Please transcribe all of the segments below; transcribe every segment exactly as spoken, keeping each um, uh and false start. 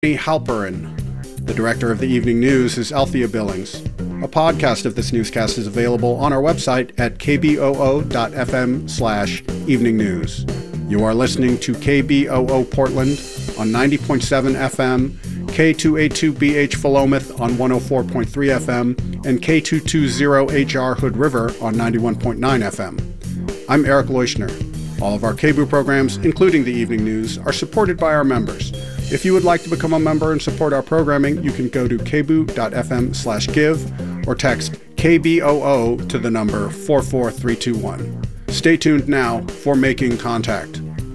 Halperin. The director of the evening news is Althea Billings. A podcast of this newscast is available on our website at kboo.fm slash evening news. You are listening to K B O O Portland on ninety point seven F M, K two eighty-two B H Philomath on one oh four point three F M, and K two twenty H R Hood River on ninety-one point nine F M. I'm Eric Leuschner. All of our K B O O programs, including the evening news, are supported by our members. If you would like to become a member and support our programming, you can go to kboo.fm slash give or text K B O O to the number four four three two one. Stay tuned now for Making Contact.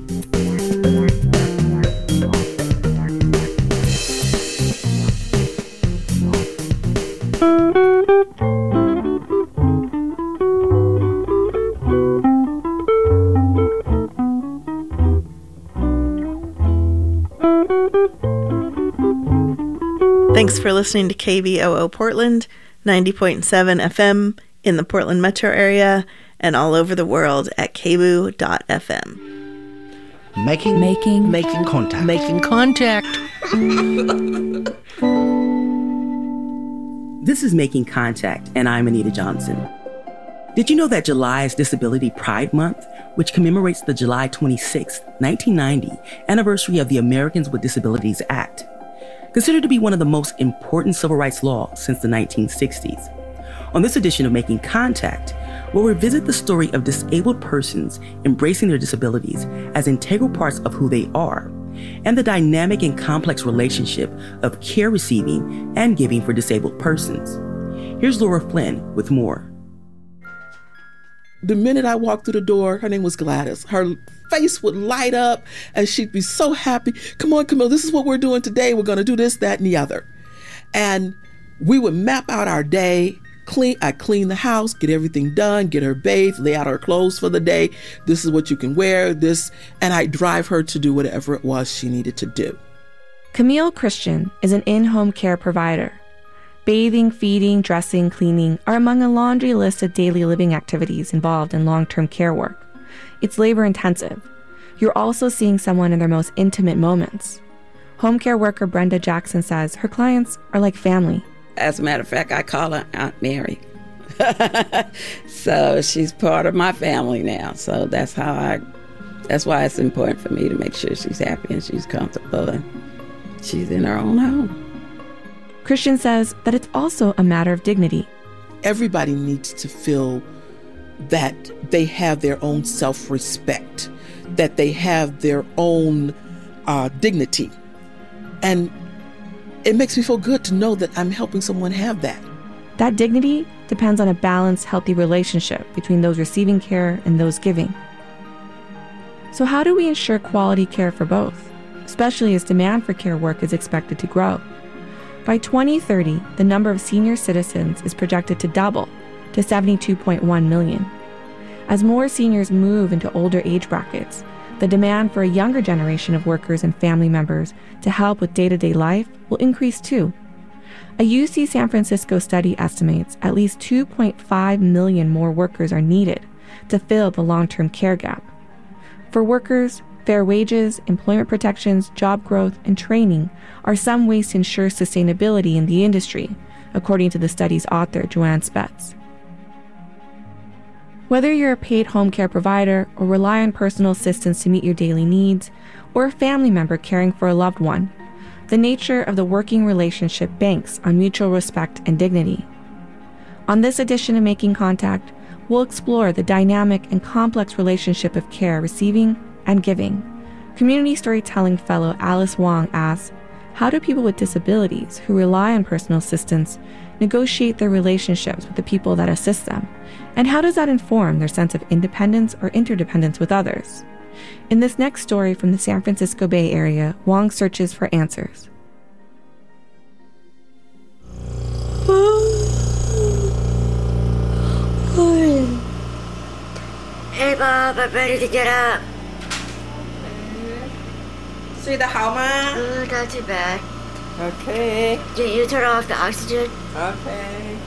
Thanks for listening to K B O O Portland, ninety point seven F M in the Portland metro area and all over the world at k b o o dot f m. Making, making, making contact. Making contact. This is Making Contact, and I'm Anita Johnson. Did you know that July is Disability Pride Month, which commemorates the July twenty-sixth, nineteen ninety anniversary of the Americans with Disabilities Act? Considered to be one of the most important civil rights laws since the nineteen sixties. On this edition of Making Contact, we'll revisit the story of disabled persons embracing their disabilities as integral parts of who they are, and the dynamic and complex relationship of care receiving and giving for disabled persons. Here's Laura Flynn with more. The minute I walked through the door, her name was Gladys. Her face would light up and she'd be so happy. Come on, Camille, this is what we're doing today. We're going to do this, that, and the other. And we would map out our day. Clean. I clean the house, get everything done, get her bathed, lay out her clothes for the day. This is what you can wear, this. And I drive her to do whatever it was she needed to do. Camille Christian is an in-home care provider. Bathing, feeding, dressing, cleaning are among a laundry list of daily living activities involved in long-term care work. It's labor-intensive. You're also seeing someone in their most intimate moments. Home care worker Brenda Jackson says her clients are like family. As a matter of fact, I call her Aunt Mary. So she's part of my family now. So that's how I, that's why it's important for me to make sure she's happy and she's comfortable and she's in her own home. Christian says that it's also a matter of dignity. Everybody needs to feel that they have their own self-respect, that they have their own uh, dignity. And it makes me feel good to know that I'm helping someone have that. That dignity depends on a balanced, healthy relationship between those receiving care and those giving. So how do we ensure quality care for both, especially as demand for care work is expected to grow? By twenty thirty, the number of senior citizens is projected to double to seventy-two point one million. As more seniors move into older age brackets, the demand for a younger generation of workers and family members to help with day-to-day life will increase too. A U C San Francisco study estimates at least two point five million more workers are needed to fill the long-term care gap. For workers, fair wages, employment protections, job growth, and training are some ways to ensure sustainability in the industry, according to the study's author, Joanne Spetz. Whether you're a paid home care provider or rely on personal assistance to meet your daily needs, or a family member caring for a loved one, the nature of the working relationship banks on mutual respect and dignity. On this edition of Making Contact, we'll explore the dynamic and complex relationship of care receiving and giving. Community storytelling fellow Alice Wong asks, how do people with disabilities who rely on personal assistance negotiate their relationships with the people that assist them? And how does that inform their sense of independence or interdependence with others? In this next story from the San Francisco Bay Area, Wong searches for answers. Hey Bob, I'm ready to get up. 睡得好吗? Uh, not too bad. Okay. Did you turn off the oxygen? Okay.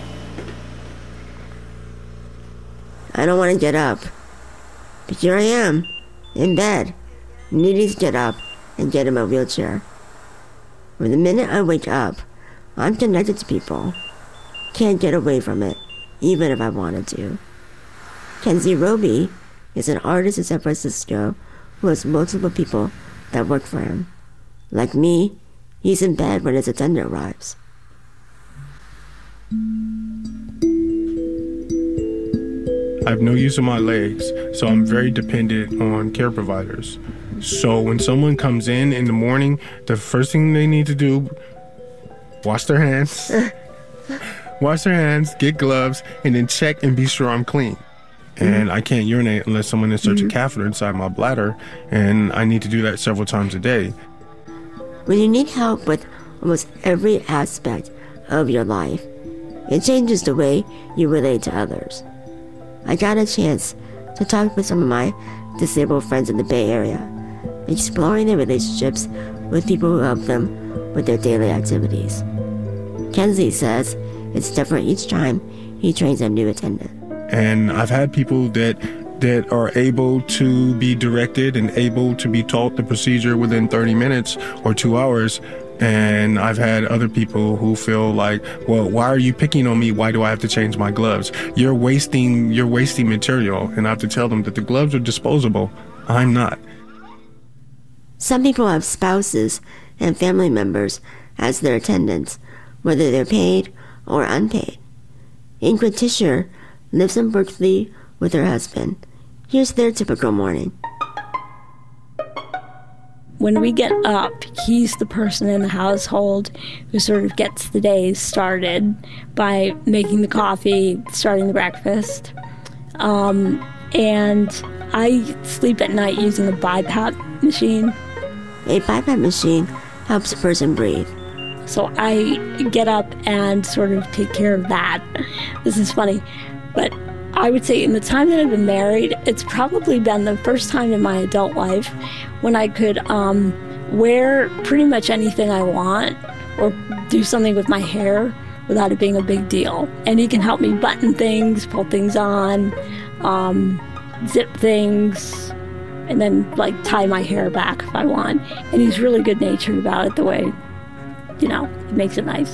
I don't want to get up. But here I am, in bed, needing to get up and get in my wheelchair. From the minute I wake up, I'm connected to people. Can't get away from it, even if I wanted to. Kenzie Roby is an artist in San Francisco who has multiple people that work for him. Like me, he's in bed when his attendant arrives. I have no use of my legs, so I'm very dependent on care providers. So when someone comes in in the morning, the first thing they need to do, wash their hands, wash their hands, get gloves, and then check and be sure I'm clean. And I can't urinate unless someone inserts mm-hmm. a catheter inside my bladder, and I need to do that several times a day. When you need help with almost every aspect of your life, it changes the way you relate to others. I got a chance to talk with some of my disabled friends in the Bay Area, exploring their relationships with people who help them with their daily activities. Kenzie says it's different each time he trains a new attendant. And I've had people that that are able to be directed and able to be taught the procedure within thirty minutes or two hours. And I've had other people who feel like, well, why are you picking on me? Why do I have to change my gloves? You're wasting, you're wasting material. And I have to tell them that the gloves are disposable. I'm not. Some people have spouses and family members as their attendants, whether they're paid or unpaid. Ingrid Tischer lives in Berkeley with her husband. Here's their typical morning. When we get up, he's the person in the household who sort of gets the day started by making the coffee, starting the breakfast. Um, and I sleep at night using a BiPAP machine. A BiPAP machine helps a person breathe. So I get up and sort of take care of that. This is funny, but I would say in the time that I've been married, it's probably been the first time in my adult life when I could um, wear pretty much anything I want or do something with my hair without it being a big deal. And he can help me button things, pull things on, um, zip things, and then like tie my hair back if I want. And he's really good-natured about it the way, you know, it makes it nice.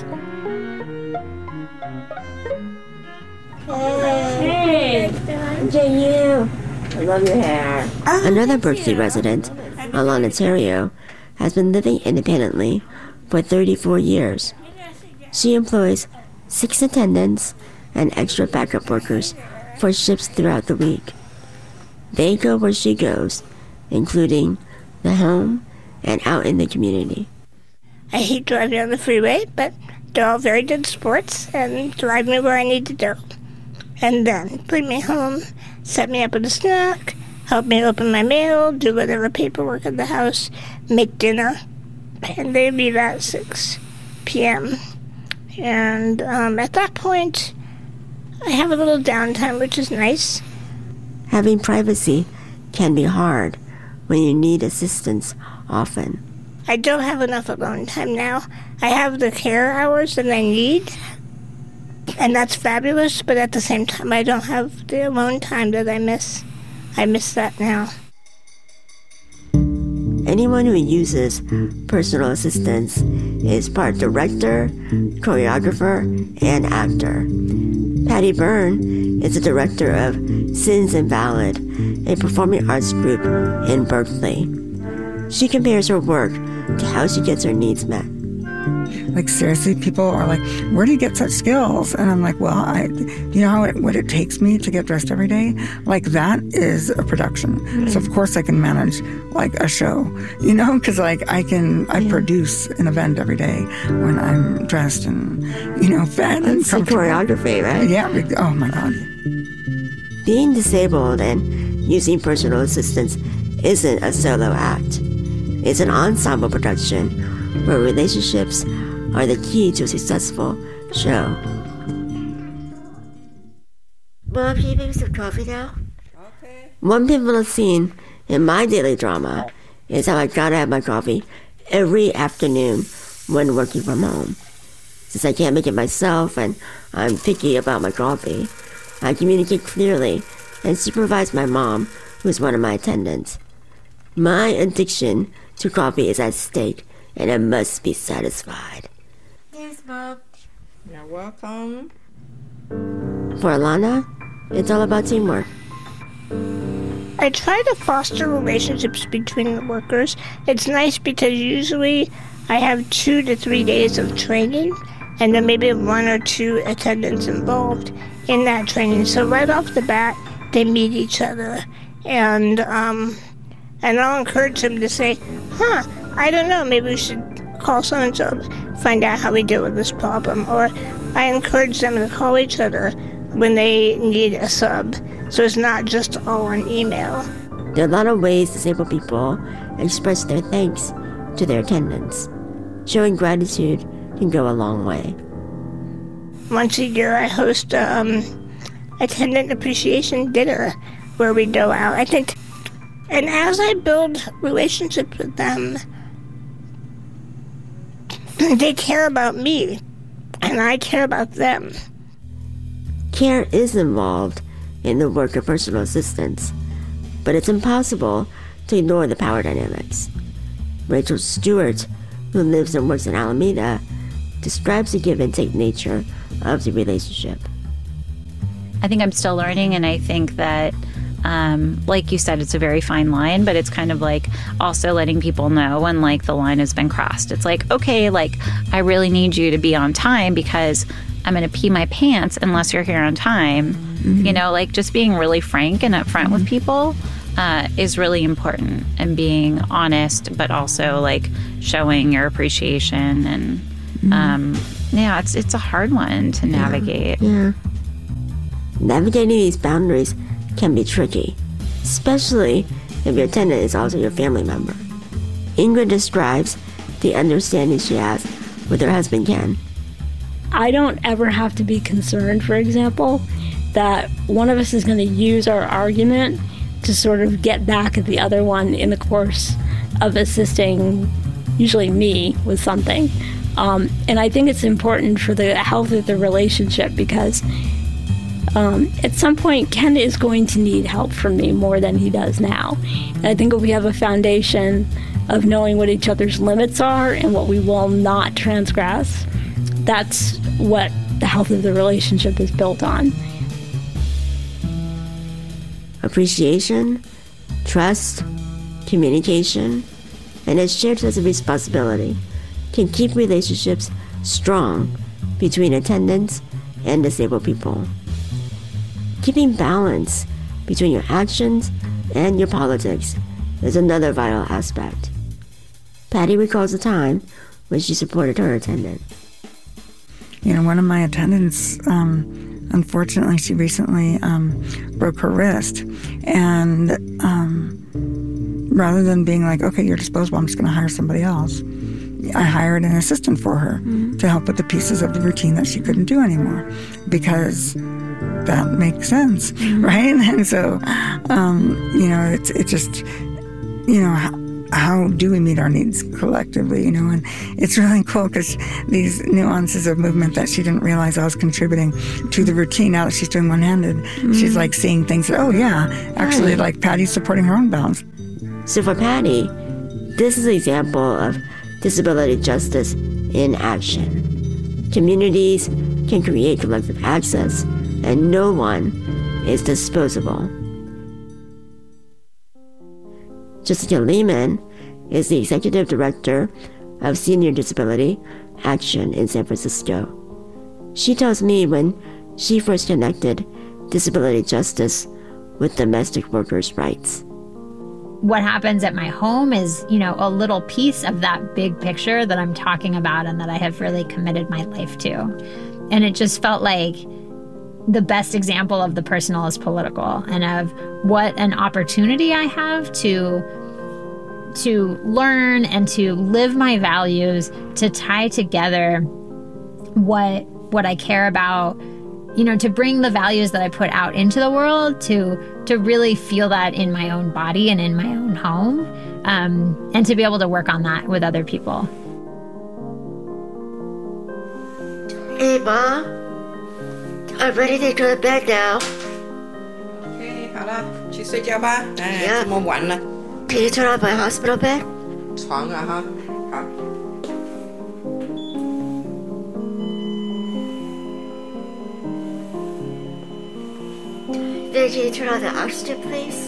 Hey, enjoy you. I love your hair. Another Berkeley resident, Alana Terrio, has been living independently for thirty-four years. She employs six attendants and extra backup workers for shifts throughout the week. They go where she goes, including the home and out in the community. I hate driving on the freeway, but they're all very good sports and drive me where I need to go. And then bring me home, set me up with a snack, help me open my mail, do whatever paperwork at the house, make dinner, and they leave at six p.m. And um, at that point, I have a little downtime, which is nice. Having privacy can be hard when you need assistance often. I don't have enough alone time now. I have the care hours that I need, and that's fabulous, but at the same time, I don't have the alone time that I miss. I miss that now. Anyone who uses personal assistants is part director, choreographer, and actor. Patty Byrne is the director of Sins Invalid, a performing arts group in Berkeley. She compares her work to how she gets her needs met. Like, seriously, people are like, where do you get such skills? And I'm like, well, I, you know how it, what it takes me to get dressed every day? Like, that is a production. Mm-hmm. So, of course, I can manage, like, a show, you know? Because, like, I can, I yeah. produce an event every day when I'm dressed and, you know, fed and That's comfortable. Choreography, right? Yeah. Oh, my God. Being disabled and using personal assistants isn't a solo act. It's an ensemble production where relationships are the key to a successful show. Mom, can you make me some coffee now? Okay. One pivotal scene in my daily drama is how I gotta have my coffee every afternoon when working from home. Since I can't make it myself and I'm picky about my coffee, I communicate clearly and supervise my mom, who's one of my attendants. My addiction to coffee is at stake and it must be satisfied. Yes, Bob. You're welcome. For Alana, it's all about teamwork. I try to foster relationships between the workers. It's nice because usually I have two to three days of training and then maybe one or two attendants involved in that training. So right off the bat, they meet each other. And um, and I'll encourage them to say, huh, I don't know, maybe we should call so-and-so, find out how we deal with this problem. Or I encourage them to call each other when they need a sub. So it's not just all on email. There are a lot of ways disabled people express their thanks to their attendants. Showing gratitude can go a long way. Once a year, I host a um, attendant appreciation dinner where we go out. I think, and as I build relationships with them, they care about me, and I care about them. Care is involved in the work of personal assistance, but it's impossible to ignore the power dynamics. Rachel Stewart, who lives and works in Alameda, describes the give and take nature of the relationship. I think I'm still learning, and I think that, um, like you said, it's a very fine line, but it's kind of like also letting people know when like the line has been crossed. It's like, okay, like I really need you to be on time because I'm going to pee my pants unless you're here on time. Mm-hmm. You know, like just being really frank and upfront mm-hmm. with people uh, is really important, and being honest, but also like showing your appreciation. And mm-hmm. um, yeah, it's it's a hard one to navigate. Yeah. yeah. Navigating these boundaries can be tricky, especially if your attendant is also your family member. Ingrid describes the understanding she has with her husband, Ken. I don't ever have to be concerned, for example, that one of us is going to use our argument to sort of get back at the other one in the course of assisting, usually me, with something. Um, and I think it's important for the health of the relationship because um, at some point, Ken is going to need help from me more than he does now. And I think if we have a foundation of knowing what each other's limits are and what we will not transgress, that's what the health of the relationship is built on. Appreciation, trust, communication, and a shared sense of responsibility can keep relationships strong between attendants and disabled people. Keeping balance between your actions and your politics is another vital aspect. Patty recalls a time when she supported her attendant. You know, one of my attendants, um, unfortunately, she recently um, broke her wrist. And um, rather than being like, okay, you're disposable, I'm just going to hire somebody else, I hired an assistant for her mm-hmm. to help with the pieces of the routine that she couldn't do anymore, because that makes sense, mm-hmm. right? And so, um, you know, it's it just, you know, how, how do we meet our needs collectively, you know? And it's really cool because these nuances of movement that she didn't realize I was contributing to the routine, now that she's doing one-handed, mm-hmm. she's like seeing things that, oh yeah, actually right. like Patty's supporting her own balance. So for Patty, this is an example of disability justice in action. Communities can create collective access, and no one is disposable. Jessica Lehman is the executive director of Senior Disability Action in San Francisco. She tells me when she first connected disability justice with domestic workers' rights. What happens at my home is, you know, a little piece of that big picture that I'm talking about and that I have really committed my life to. And it just felt like the best example of the personal is political, and of what an opportunity I have to to learn and to live my values, to tie together what what I care about, you know, to bring the values that I put out into the world, to to really feel that in my own body and in my own home, um, and to be able to work on that with other people. Hey, Mom. I'm ready to go to bed now. Okay, 好了，去睡觉吧。哎，这么晚了。 Can you turn on my hospital bed? 床啊哈，好。 Veggie, turn on the oxygen, please?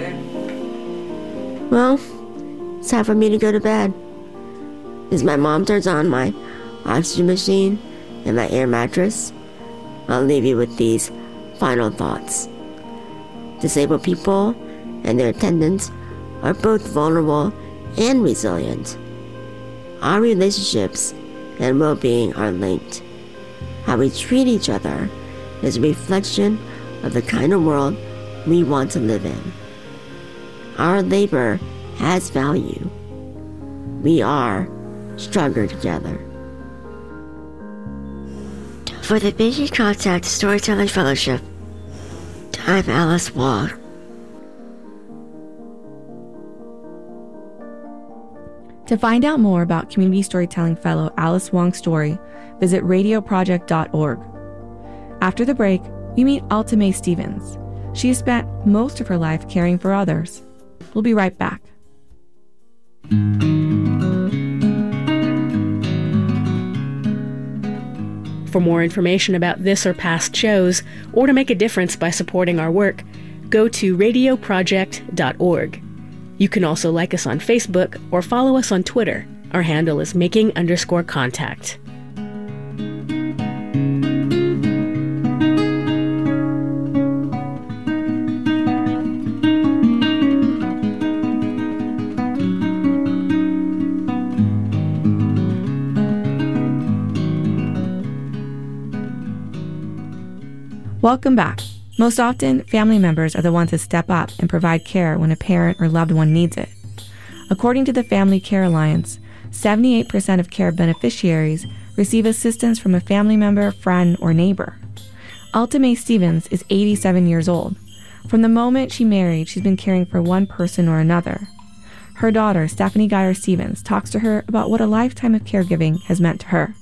Well, it's time for me to go to bed. As my mom turns on my oxygen machine and my air mattress, I'll leave you with these final thoughts. Disabled people and their attendants are both vulnerable and resilient. Our relationships and well-being are linked. How we treat each other is a reflection of the kind of world we want to live in. Our labor has value. We are stronger together. For the Making Contact Storytelling Fellowship, I'm Alice Wong. To find out more about Community Storytelling Fellow Alice Wong's story, visit radio project dot org. After the break, we meet Alta Mae Stevens. She has spent most of her life caring for others. We'll be right back. For more information about this or past shows, or to make a difference by supporting our work, go to radio project dot org. You can also like us on Facebook or follow us on Twitter. Our handle is making underscore contact. Welcome back. Most often, family members are the ones that step up and provide care when a parent or loved one needs it. According to the Family Care Alliance, seventy-eight percent of care beneficiaries receive assistance from a family member, friend, or neighbor. Alta Mae Stevens is eighty-seven years old. From the moment she married, she's been caring for one person or another. Her daughter, Stephanie Geyer Stevens, talks to her about what a lifetime of caregiving has meant to her.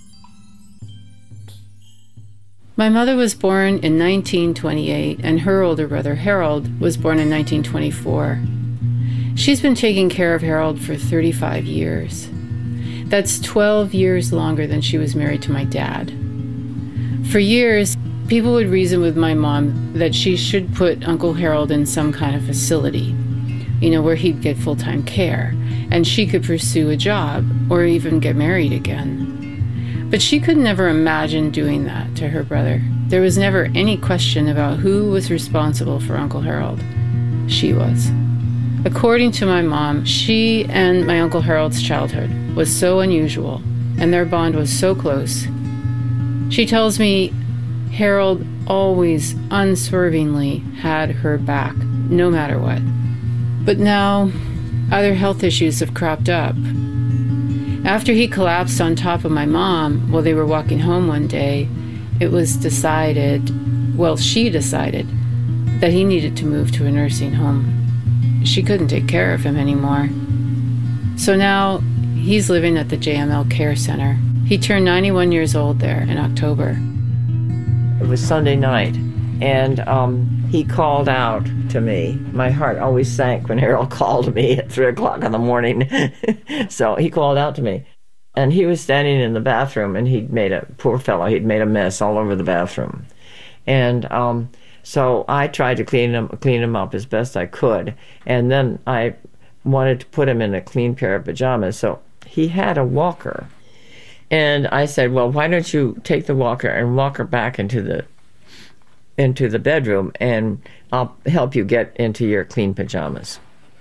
My mother was born in nineteen twenty-eight, and her older brother, Harold, was born in nineteen twenty-four. She's been taking care of Harold for thirty-five years. That's twelve years longer than she was married to my dad. For years, people would reason with my mom that she should put Uncle Harold in some kind of facility, you know, where he'd get full-time care, and she could pursue a job or even get married again. But she could never imagine doing that to her brother. There was never any question about who was responsible for Uncle Harold. She was. According to my mom, she and my Uncle Harold's childhood was so unusual, and their bond was so close. She tells me Harold always unswervingly had her back, no matter what. But now, other health issues have cropped up. After he collapsed on top of my mom while they were walking home one day, it was decided, well, she decided, that he needed to move to a nursing home. She couldn't take care of him anymore. So now he's living at the J M L Care Center. He turned ninety-one years old there in October. It was Sunday night, and um, he called out to me. My heart always sank when Harold called me at three o'clock in the morning. So he called out to me. And he was standing in the bathroom, and he'd made a, poor fellow, he'd made a mess all over the bathroom. And um, so I tried to clean him, clean him up as best I could. And then I wanted to put him in a clean pair of pajamas. So he had a walker. And I said, well, why don't you take the walker and walk her back into the into the bedroom, and I'll help you get into your clean pajamas.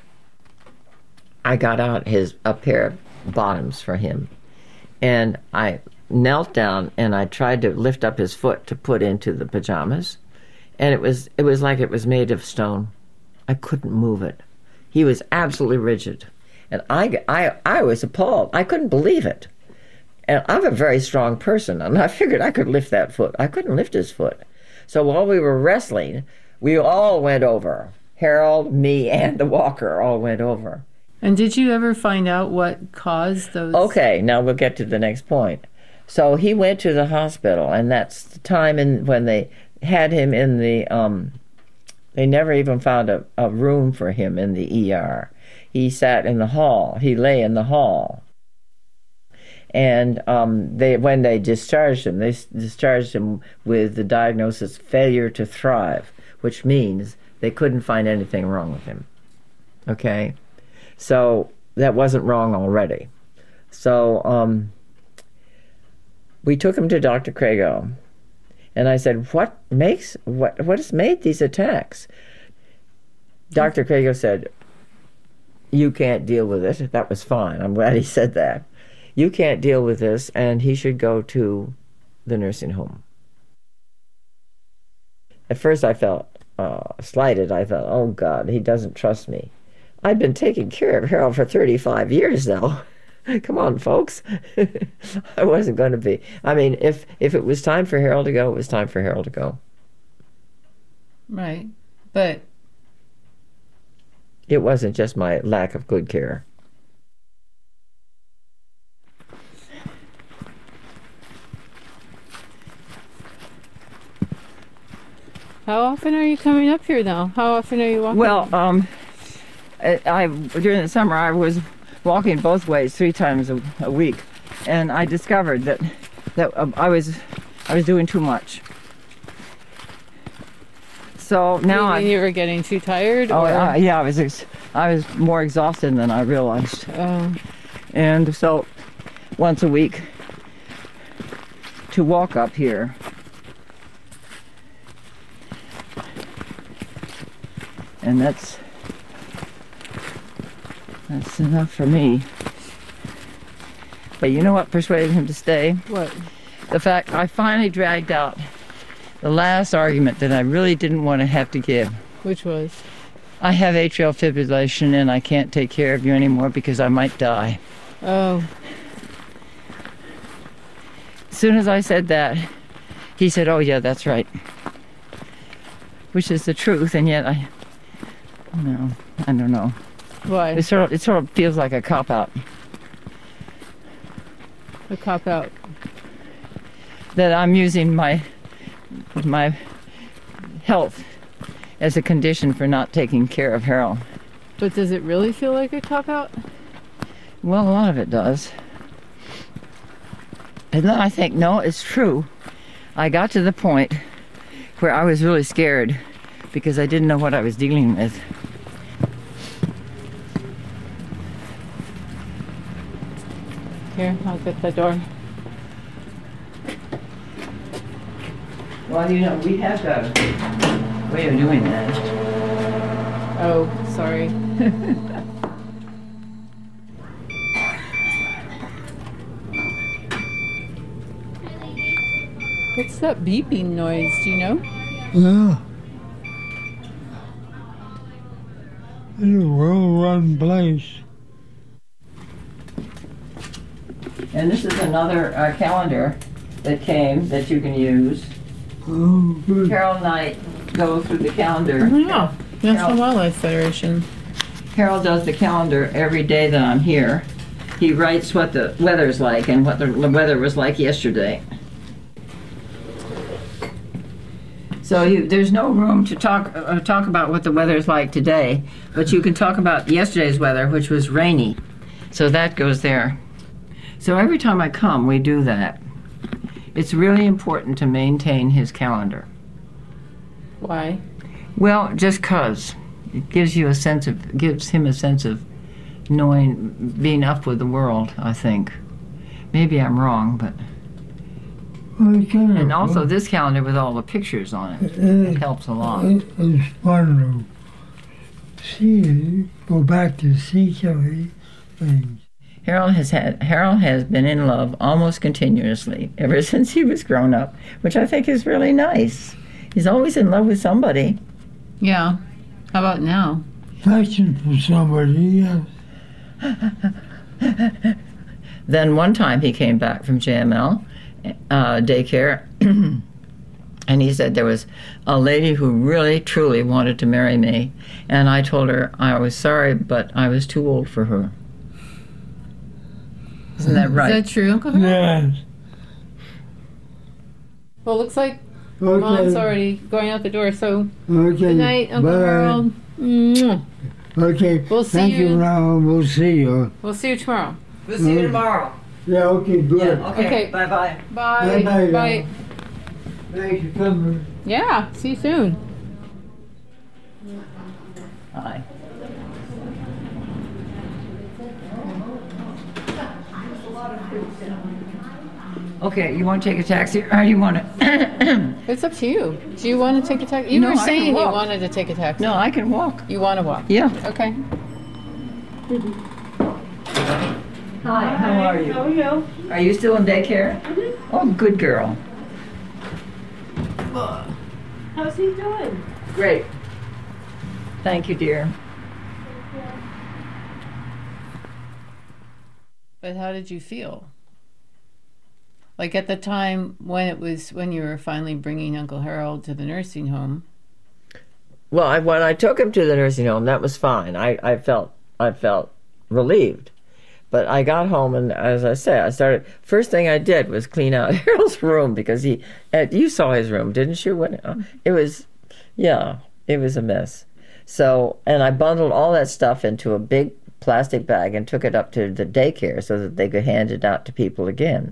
I got out his a pair of bottoms for him, and I knelt down and I tried to lift up his foot to put into the pajamas, and it was it was like it was made of stone. I couldn't move it. He was absolutely rigid, and I, I, I was appalled. I couldn't believe it. And I'm a very strong person, and I figured I could lift that foot. I couldn't lift his foot. So while we were wrestling, we all went over. Harold, me, and the walker all went over. And did you ever find out what caused those? Okay, now we'll get to the next point. So he went to the hospital, and that's the time in, when they had him in the, um, they never even found a, a room for him in the E R. He sat in the hall. He lay in the hall. And um, they, when they discharged him, they discharged him with the diagnosis failure to thrive, which means they couldn't find anything wrong with him. Okay? So that wasn't wrong already. So um, we took him to Doctor Crago, and I said, what makes, what, what has made these attacks? Doctor Crago said, you can't deal with it. That was fine. I'm glad he said that. You can't deal with this, and he should go to the nursing home. At first I felt uh, slighted. I thought, oh God, he doesn't trust me. I've been taking care of Harold for thirty-five years now. Come on, folks. I wasn't going to be. I mean, if, if it was time for Harold to go, it was time for Harold to go. Right. But it wasn't just my lack of good care. how often are you coming up here now? How often are you walking? Well, um, I, I during the summer I was walking both ways three times a, a week, and I discovered that that uh, I was I was doing too much. So now I. You were getting too tired? Oh, or? uh, yeah, I was. Ex I was more exhausted than I realized. Oh. And so, once a week, to walk up here. And that's that's enough for me. But you know what persuaded him to stay? What? The fact I finally dragged out the last argument that I really didn't want to have to give. Which was? I have atrial fibrillation and I can't take care of you anymore because I might die. Oh. As soon as I said that, he said, oh yeah, that's right. Which is the truth, and yet I, no, I don't know. Why? It sort of, it sort of feels like a cop-out. A cop-out? That I'm using my, my health as a condition for not taking care of Harold. But does it really feel like a cop-out? Well, a lot of it does. And then I think, no, it's true. I got to the point where I was really scared because I didn't know what I was dealing with. Here, I'll get the door. Well, you know, we have a way of doing that. Oh, sorry. What's that beeping noise? Do you know? Yeah. It's a well-run place. And this is another uh, calendar that came that you can use. Oh, good. Carol and I go through the calendar. Oh, yeah. National Wildlife Federation. Harold does the calendar every day that I'm here. He writes what the weather's like and what the weather was like yesterday. So you, there's no room to talk uh, talk about what the weather's like today, but you can talk about yesterday's weather, which was rainy. So that goes there. So every time I come, we do that. It's really important to maintain his calendar. Why? Well, just 'cause it gives you a sense of gives him a sense of knowing, being up with the world. I think. Maybe I'm wrong, but. And also this calendar with all the pictures on it, it helps a lot. It's fun to see, go back to see some things. Harold has had Harold has been in love almost continuously ever since he was grown up, which I think is really nice. He's always in love with somebody. Yeah. How about now? Searching for somebody, yes. Then one time he came back from J M L uh, daycare, and he said there was a lady who really, truly wanted to marry me, and I told her I was sorry, but I was too old for her. Isn't that right? Is that true, Uncle Harold? Yes. Well, it looks like Okay. Mom's already going out the door, so Okay. good night, Uncle Bye. Harold. Mwah. Okay. We'll see Thank you. you now. We'll see you. We'll see you tomorrow. We'll see you tomorrow. Yeah, okay, good. Yeah, okay. Okay. Bye-bye. Bye. Bye-bye. Bye. Thanks for coming. Yeah, see you soon. Hi. Okay, you want to take a taxi, or do you want to? It's up to you. Do you want to take a taxi? You No, were I can saying you walk. wanted to take a taxi. No, I can walk. You want to walk? Yeah. Okay. Hi, how are you? How are you? Are you still in daycare? Mm-hmm. Oh, good girl. How's he doing? Great. Thank you, dear. But how did you feel? Like at the time when it was when you were finally bringing Uncle Harold to the nursing home. Well, I, when I took him to the nursing home, that was fine. I, I felt I felt relieved. But I got home, and as I say, I started. First thing I did was clean out Harold's room because he. Uh, you saw his room, didn't you? When uh, it was, yeah, it was a mess. So, and I bundled all that stuff into a big plastic bag and took it up to the daycare so that they could hand it out to people again.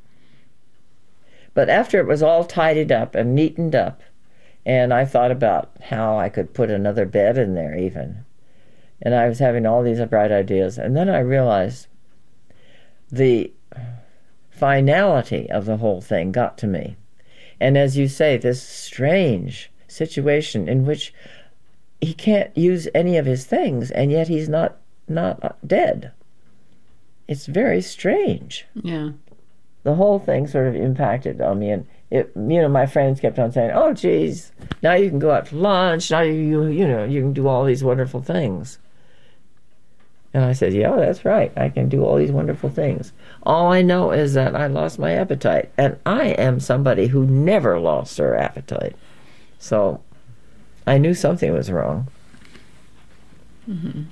But after it was all tidied up and neatened up, and I thought about how I could put another bed in there even, and I was having all these bright ideas, and then I realized the finality of the whole thing got to me. And as you say, this strange situation in which he can't use any of his things, and yet he's not not dead. It's very strange. Yeah. The whole thing sort of impacted on me, and it, you know, my friends kept on saying, "Oh, geez, now you can go out for lunch. Now you, you, you know, you can do all these wonderful things." And I said, "Yeah, that's right. I can do all these wonderful things. All I know is that I lost my appetite, and I am somebody who never lost her appetite. So I knew something was wrong." Mm-hmm.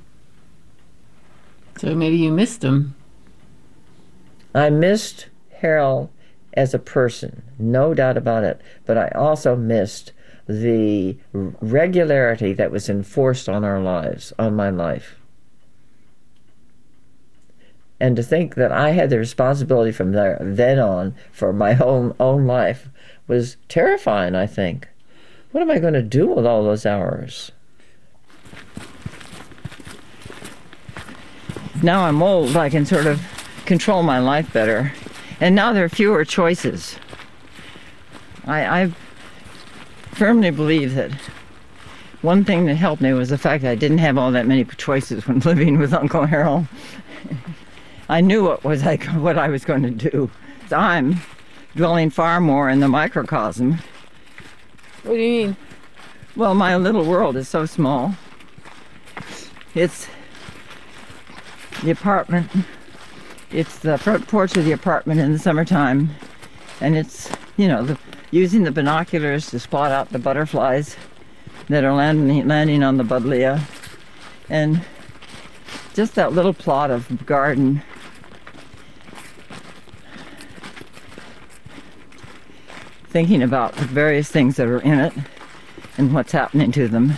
So maybe you missed him. I missed Harold as a person, no doubt about it, but I also missed the regularity that was enforced on our lives, on my life. And to think that I had the responsibility from there, then on for my own, own life was terrifying, I think. What am I going to do with all those hours? Now I'm old, I can sort of control my life better. And now there are fewer choices. I, I firmly believe that one thing that helped me was the fact that I didn't have all that many choices when living with Uncle Harold. I knew what was like what I was going to do. I'm dwelling far more in the microcosm. What do you mean? Well, my little world is so small. It's the apartment. It's the front porch of the apartment in the summertime, and it's, you know, the, using the binoculars to spot out the butterflies that are landing, landing on the buddleia, and just that little plot of garden. Thinking about the various things that are in it and what's happening to them.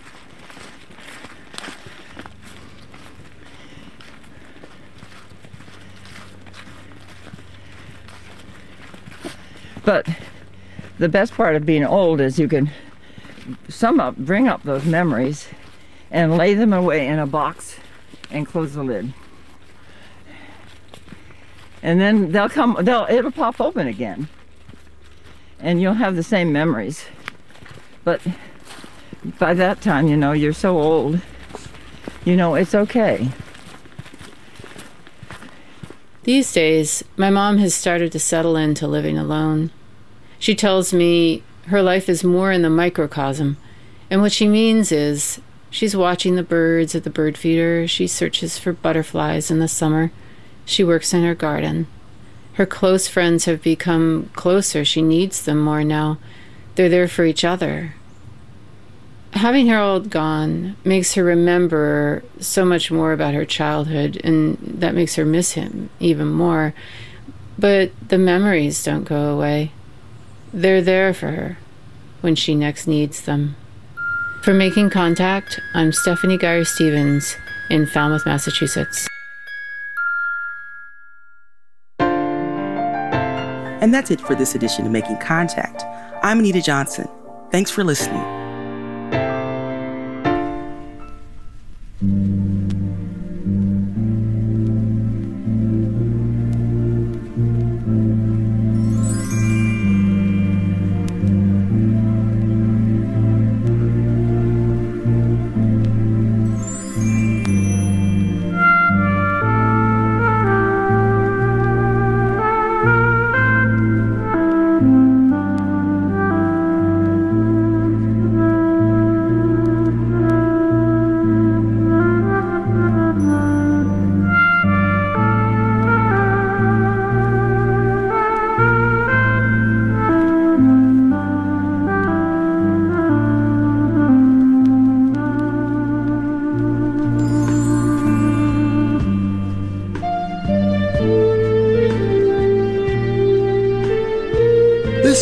But the best part of being old is you can sum up, bring up those memories and lay them away in a box and close the lid. And then they'll come, they'll, it'll pop open again. And you'll have the same memories. But by that time, you know, you're so old, you know, it's okay. These days, my mom has started to settle into living alone. She tells me her life is more in the microcosm, and what she means is she's watching the birds at the bird feeder, she searches for butterflies in the summer, she works in her garden. Her close friends have become closer. She needs them more now. They're there for each other. Having Harold gone makes her remember so much more about her childhood, and that makes her miss him even more. But the memories don't go away. They're there for her when she next needs them. For Making Contact, I'm Stephanie Geyer-Stevens in Falmouth, Massachusetts. And that's it for this edition of Making Contact. I'm Anita Johnson. Thanks for listening.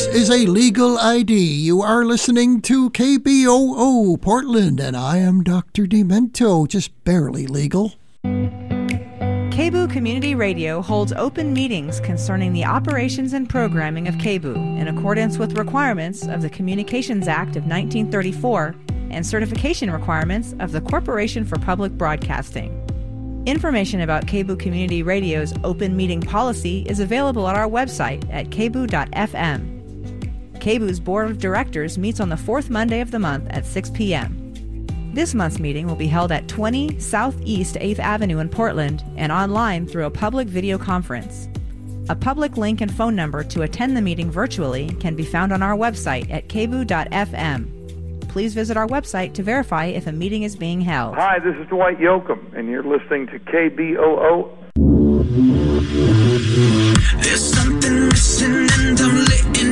is a legal I D. You are listening to K B O O Portland, and I am Doctor Demento, just barely legal. K B O O Community Radio holds open meetings concerning the operations and programming of K B O O in accordance with requirements of the Communications Act of nineteen thirty-four and certification requirements of the Corporation for Public Broadcasting. Information about K B O O Community Radio's open meeting policy is available at our website at k b o o dot f m. K B O O's Board of Directors meets on the fourth Monday of the month at six p.m. This month's meeting will be held at twenty Southeast eighth Avenue in Portland and online through a public video conference. A public link and phone number to attend the meeting virtually can be found on our website at k b o o dot f m. Please visit our website to verify if a meeting is being held. Hi, this is Dwight Yoakam, and you're listening to K B O O. There's something